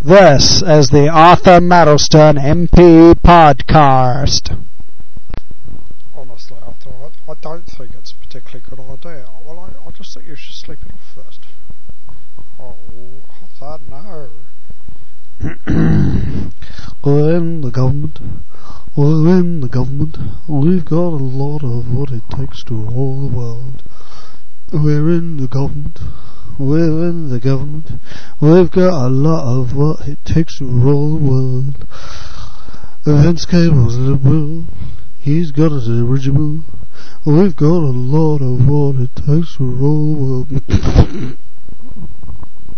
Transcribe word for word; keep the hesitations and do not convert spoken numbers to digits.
This is the Arthur Maddleston M P podcast. Honestly, Arthur, I, I don't think it's a particularly good idea. Well, I, I just think you should sleep it off first. Oh, Arthur, no. We're in the government. We're in the government. We've got a lot of what it takes to rule the world. We're in the government. We're in the government. We've got a lot of what it takes to rule the world. Vince Cable's liberal. He's got a dirigible. We've got a lot of what it takes to rule the world.